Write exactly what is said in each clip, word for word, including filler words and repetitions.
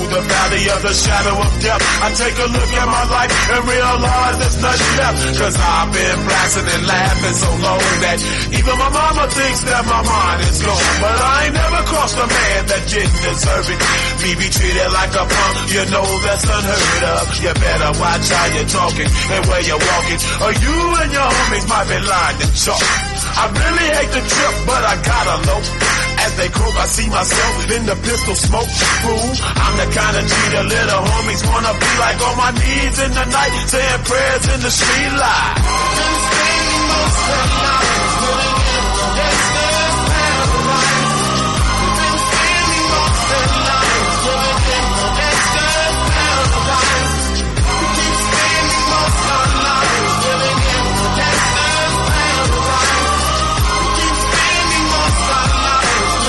the valley of the shadow of death, I take a look at my life and realize there's nothing left. Cause I've been blasting and laughing so long that even my mama thinks that my mind is gone. But I ain't never crossed a man that didn't deserve it. Me be treated like a punk, you know that's unheard of. You better watch how you're talking and where you're walking, or you and your homies might be lined in chalk. I really hate the trip, but I gotta low. As they croak, I see myself in the pistol smoke. Fool, I'm the kind of G the little homies wanna be like, on my knees in the night, saying prayers in the street light. Been spending most of the night living in the gangster's paradise. Been spending most of the night living in the gangster's paradise. We keep spending most of the night living in the gangster's paradise. We keep spending most of the night.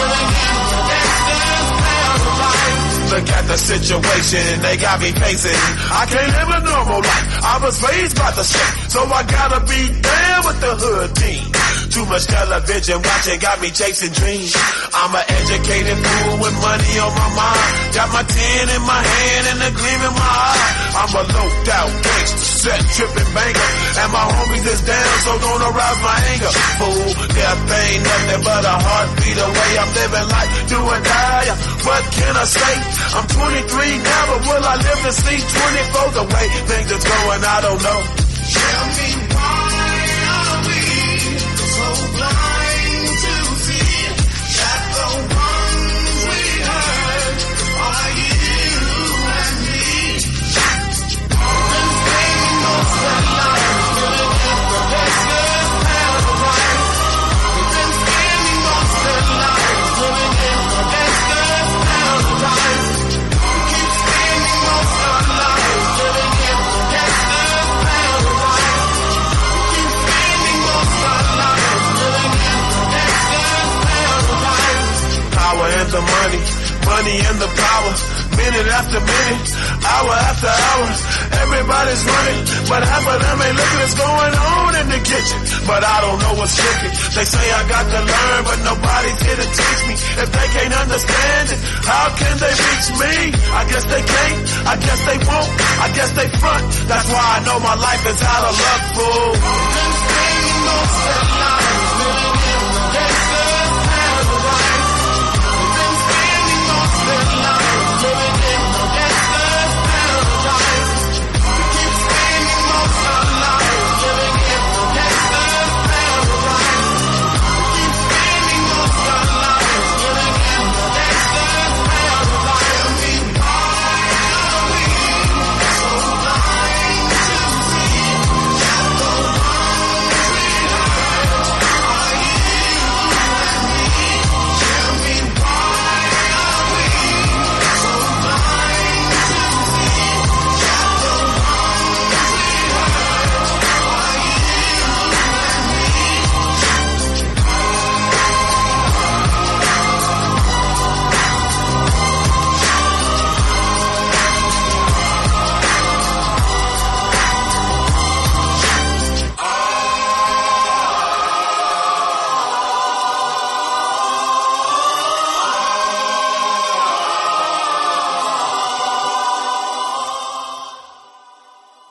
Look at the situation they got me facing. I can't live a normal life. I was raised by the state, so I gotta be down with the hood team. Too much television watching got me chasing dreams. I'm an educated fool with money on my mind. Got my tin in my hand and a gleam in my eye. I'm a loped out gangster, set tripping banker, and my homies is down, so don't arouse my anger. Fool, death ain't nothing but a heartbeat away. I'm living life, do or die. What can I say? I'm twenty-three now, but will I live to see twenty-four? The way things are going, I don't know. Tell me why are we so blind to see that the ones we hurt are you and me? Been spending most of the night living in the gangster's paradise. We've been spending most of the night living in the gangster's paradise. We keep spending most of the night living in the gangster's paradise. We keep spending most of the night living in the gangster's paradise. Power and the money, money and the power. Minute after minute, hour after hour, everybody's running, but half of them ain't looking what's going on in the kitchen. But I don't know what's cooking. They say I got to learn, but nobody's here to teach me. If they can't understand it, how can they reach me? I guess they can't, I guess they won't, I guess they front. That's why I know my life is out of luck, fool. Been spending most of the night living